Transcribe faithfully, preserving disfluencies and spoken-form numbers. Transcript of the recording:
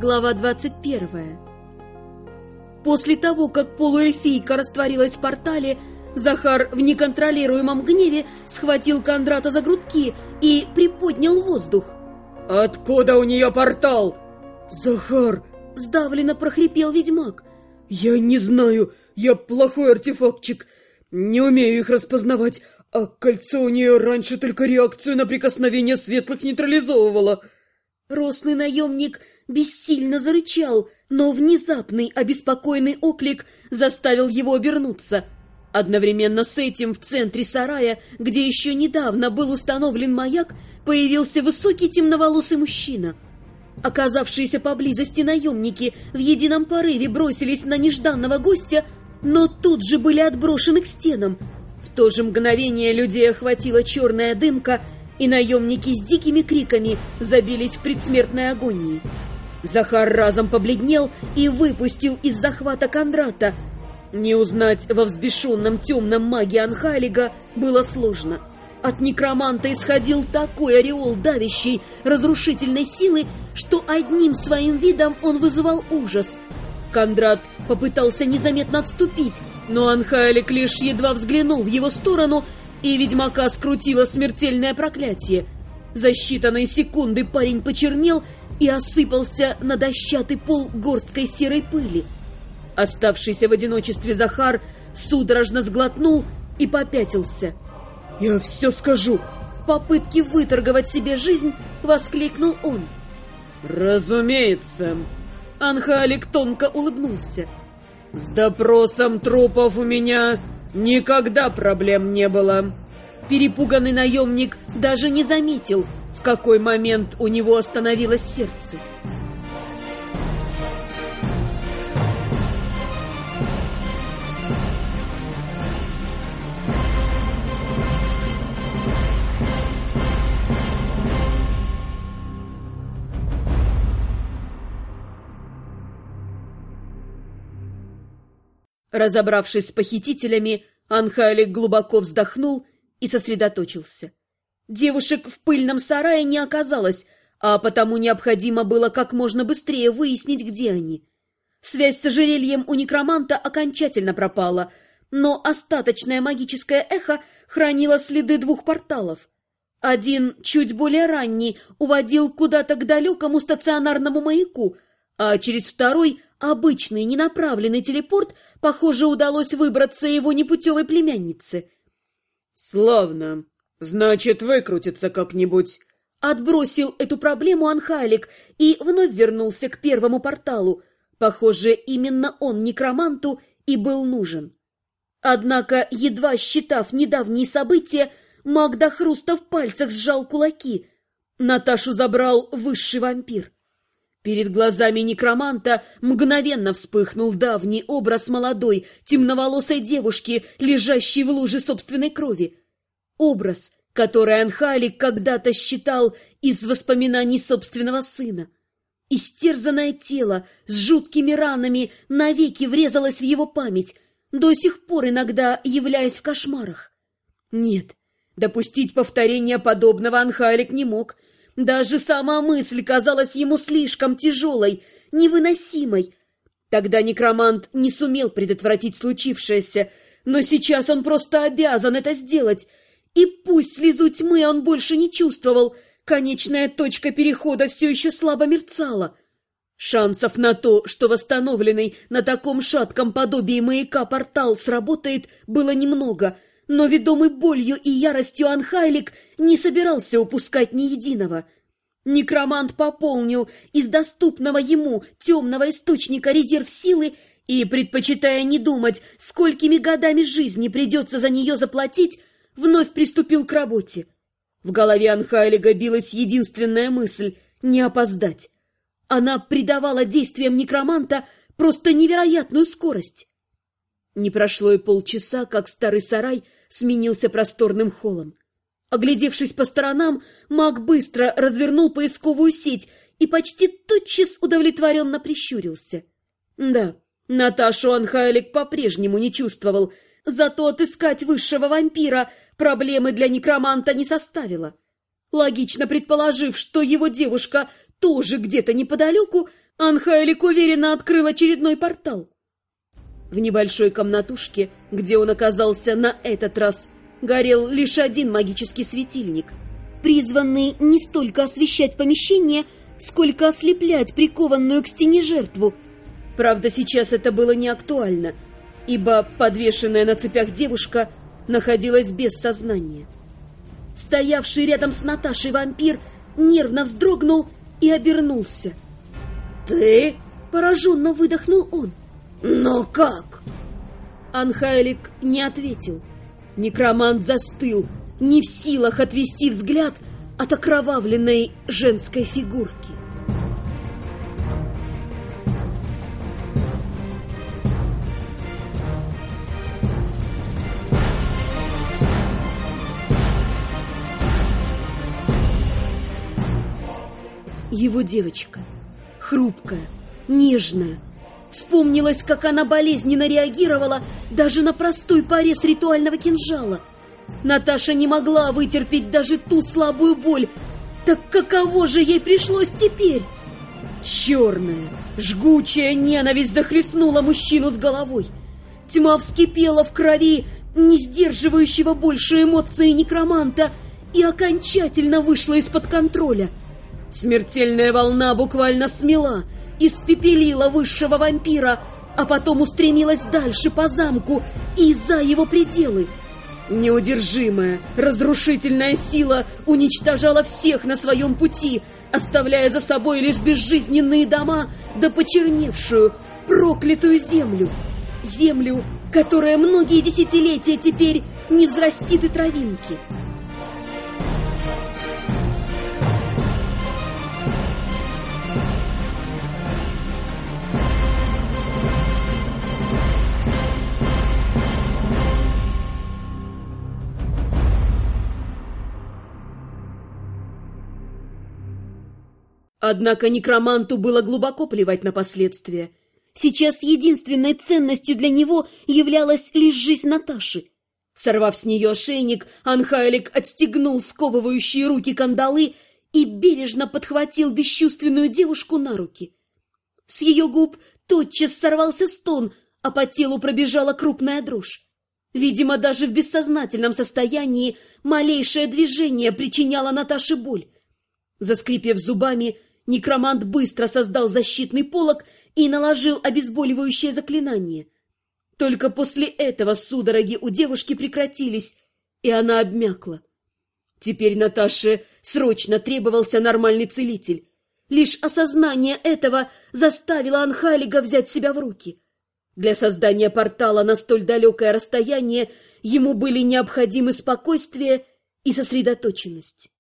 Глава двадцать первая. После того, как полуэльфийка растворилась в портале, Захар в неконтролируемом гневе схватил Кондрата за грудки и приподнял воздух. «Откуда у нее портал?» «Захар!» — сдавленно прохрипел ведьмак. «Я не знаю, я плохой артефактчик, не умею их распознавать, а кольцо у нее раньше только реакцию на прикосновение светлых нейтрализовывало». Рослый наемник бессильно зарычал, но внезапный обеспокоенный оклик заставил его обернуться. Одновременно с этим в центре сарая, где еще недавно был установлен маяк, появился высокий темноволосый мужчина. Оказавшиеся поблизости наемники в едином порыве бросились на нежданного гостя, но тут же были отброшены к стенам. В то же мгновение людей охватила черная дымка, и наемники с дикими криками забились в предсмертной агонии. Захар разом побледнел и выпустил из захвата Кондрата. Не узнать во взбешенном темном маге Анхалига было сложно. От некроманта исходил такой ореол давящей, разрушительной силы, что одним своим видом он вызывал ужас. Кондрат попытался незаметно отступить, но Анхалик лишь едва взглянул в его сторону, и ведьмака скрутило смертельное проклятие. За считанные секунды парень почернел и осыпался на дощатый пол горсткой серой пыли. Оставшийся в одиночестве Захар судорожно сглотнул и попятился. «Я все скажу!» В попытке выторговать себе жизнь воскликнул он. «Разумеется!» Анхалик тонко улыбнулся. «С допросом трупов у меня никогда проблем не было». Перепуганный наемник даже не заметил, в какой момент у него остановилось сердце. Разобравшись с похитителями, Анхалик глубоко вздохнул и сосредоточился. Девушек в пыльном сарае не оказалось, а потому необходимо было как можно быстрее выяснить, где они. Связь с ожерельем у некроманта окончательно пропала, но остаточное магическое эхо хранило следы двух порталов. Один, чуть более ранний, уводил куда-то к далекому стационарному маяку, а через второй, обычный ненаправленный телепорт, похоже, удалось выбраться его непутевой племяннице. «Славно. Значит, выкрутится как-нибудь». Отбросил эту проблему Анхалик и вновь вернулся к первому порталу. Похоже, именно он некроманту и был нужен. Однако, едва считав недавние события, маг до хруста в пальцах сжал кулаки. Наташу забрал высший вампир. Перед глазами некроманта мгновенно вспыхнул давний образ молодой, темноволосой девушки, лежащей в луже собственной крови. Образ, который Анхалик когда-то считал из воспоминаний собственного сына. Истерзанное тело с жуткими ранами навеки врезалось в его память, до сих пор иногда являясь в кошмарах. Нет, допустить повторения подобного Анхалик не мог. Даже сама мысль казалась ему слишком тяжелой, невыносимой. Тогда некромант не сумел предотвратить случившееся, но сейчас он просто обязан это сделать. И пусть слезу тьмы он больше не чувствовал, конечная точка перехода все еще слабо мерцала. Шансов на то, что восстановленный на таком шатком подобии маяка портал сработает, было немного, но ведомый болью и яростью Анхалик не собирался упускать ни единого. Некромант пополнил из доступного ему темного источника резерв силы и, предпочитая не думать, сколькими годами жизни придется за нее заплатить, вновь приступил к работе. В голове Анхалига билась единственная мысль — не опоздать. Она придавала действиям некроманта просто невероятную скорость. Не прошло и полчаса, как старый сарай сменился просторным холлом. Оглядевшись по сторонам, маг быстро развернул поисковую сеть и почти тотчас удовлетворенно прищурился. Да, Наташу Анхалик по-прежнему не чувствовал, зато отыскать высшего вампира проблемы для некроманта не составило. Логично предположив, что его девушка тоже где-то неподалеку, Анхайлик уверенно открыл очередной портал. В небольшой комнатушке, где он оказался на этот раз, горел лишь один магический светильник, призванный не столько освещать помещение, сколько ослеплять прикованную к стене жертву. Правда, сейчас это было не актуально, ибо подвешенная на цепях девушка находилась без сознания. Стоявший рядом с Наташей вампир нервно вздрогнул и обернулся. «Ты?» – пораженно выдохнул он. «Но как?» Анхайлик не ответил. Некромант застыл, не в силах отвести взгляд от окровавленной женской фигурки. Его девочка, хрупкая, нежная. Вспомнилось, как она болезненно реагировала даже на простой порез ритуального кинжала. Наташа не могла вытерпеть даже ту слабую боль. Так каково же ей пришлось теперь? Черная, жгучая ненависть захлестнула мужчину с головой. Тьма вскипела в крови не сдерживающего больше эмоции некроманта и окончательно вышла из-под контроля. Смертельная волна буквально смела, испепелила высшего вампира, а потом устремилась дальше по замку и за его пределы. Неудержимая, разрушительная сила уничтожала всех на своем пути, оставляя за собой лишь безжизненные дома да почерневшую, проклятую землю. Землю, которая многие десятилетия теперь не взрастит и травинки. Однако некроманту было глубоко плевать на последствия. Сейчас единственной ценностью для него являлась лишь жизнь Наташи. Сорвав с нее ошейник, Анхайлик отстегнул сковывающие руки кандалы и бережно подхватил бесчувственную девушку на руки. С ее губ тотчас сорвался стон, а по телу пробежала крупная дрожь. Видимо, даже в бессознательном состоянии малейшее движение причиняло Наташе боль. Заскрипев зубами, некромант быстро создал защитный полог и наложил обезболивающее заклинание. Только после этого судороги у девушки прекратились, и она обмякла. Теперь Наташе срочно требовался нормальный целитель. Лишь осознание этого заставило Анхайлига взять себя в руки. Для создания портала на столь далекое расстояние ему были необходимы спокойствие и сосредоточенность.